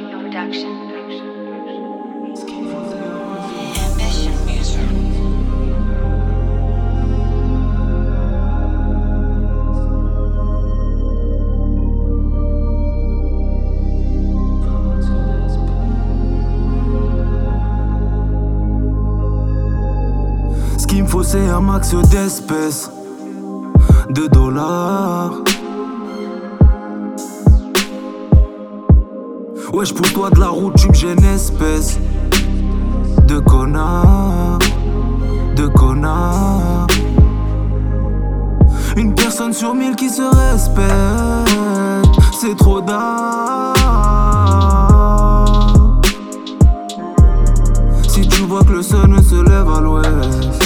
Production. Ambition Music. Ce qu'il me faut c'est un max d'espèces, de dollars. Wesh, pousse-toi de la route, tu me gênes, espèce de connard, de connard. Une personne sur 1000 qui se respecte, c'est trop d'art. Si tu vois que le sun se lève à l'ouest,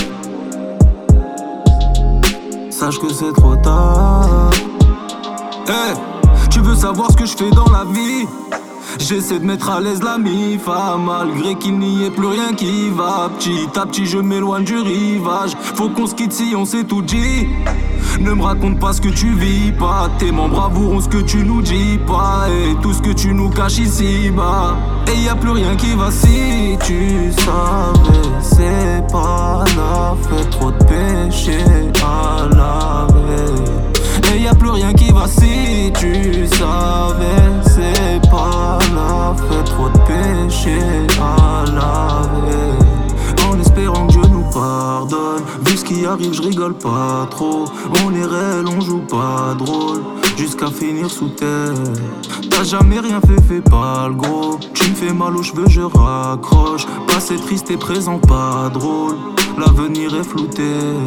sache que c'est trop tard. Hey, tu veux savoir ce que je fais dans la vie? J'essaie de mettre à l'aise la mifa, malgré qu'il n'y ait plus rien qui va. Petit à petit je m'éloigne du rivage. Faut qu'on se quitte si on s'est tout dit. Ne me raconte pas ce que tu vis pas. Tes membres avoueront ce que tu nous dis pas. Et tout ce que tu nous caches ici bas. Et y a plus rien qui va si tu savais. C'est pas la fête, trop de péché à laver. Et y a plus rien qui va si tu savais. C'est pas la fête, trop de péché à laver. En espérant que Dieu nous pardonne. Vu ce qui arrive, je rigole pas trop. On est réel, on joue pas drôle. Jusqu'à finir sous terre. T'as jamais rien fait, fais pas le gros. Tu me fais mal aux cheveux, je raccroche. Passé triste et présent, pas drôle. L'avenir est flouté.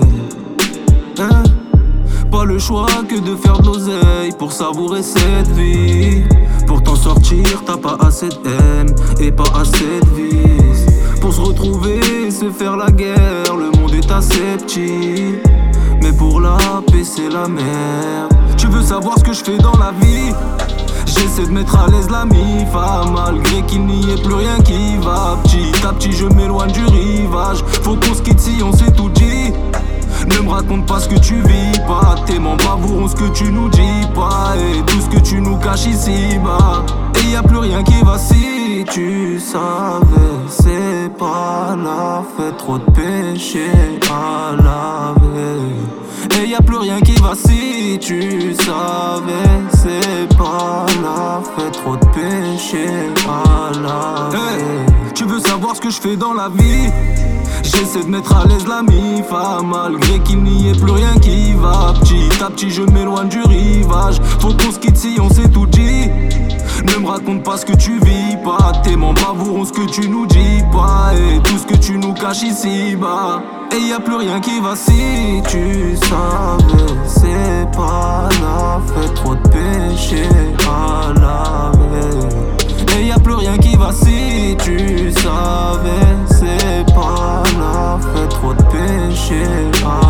Pas le choix que de faire de l'oseille pour savourer cette vie. Pour t'en sortir, t'as pas assez de haine et pas assez de vice. Pour se retrouver, se faire la guerre, le monde est assez petit. Mais pour la paix, c'est la merde. Tu veux savoir ce que je fais dans la vie? J'essaie de mettre à l'aise la mifa, malgré qu'il n'y ait plus rien qui va. Petit à petit, je m'éloigne du rivage. Faut qu'on se quitte si on s'est tout dit. Ne me raconte pas ce que tu vis pas. Tes membres avoueront ce que tu nous dis pas. Et tout ce que tu nous caches ici bas. Et y a plus rien qui va si tu savais. C'est pas la fête, trop de péché à laver. Et y a plus rien qui va si tu savais. C'est pas la fête, trop de péché à laver. Hey, tu veux savoir ce que je fais dans la vie? J'essaie de mettre à l'aise la mifa, malgré qu'il n'y ait plus rien qui va. Petit à petit je m'éloigne du rivage. Faut qu'on se quitte si on s'est tout dit. Ne me raconte pas ce que tu vis pas. Tes membres avoueront ce que tu nous dis pas. Et tout ce que tu nous caches ici bas. Et y a plus rien qui va si tu savais. C'est pas la fête, trop de péché à laver. Et y a plus rien qui va si tu savais. C'est pas la fête, trop de péché à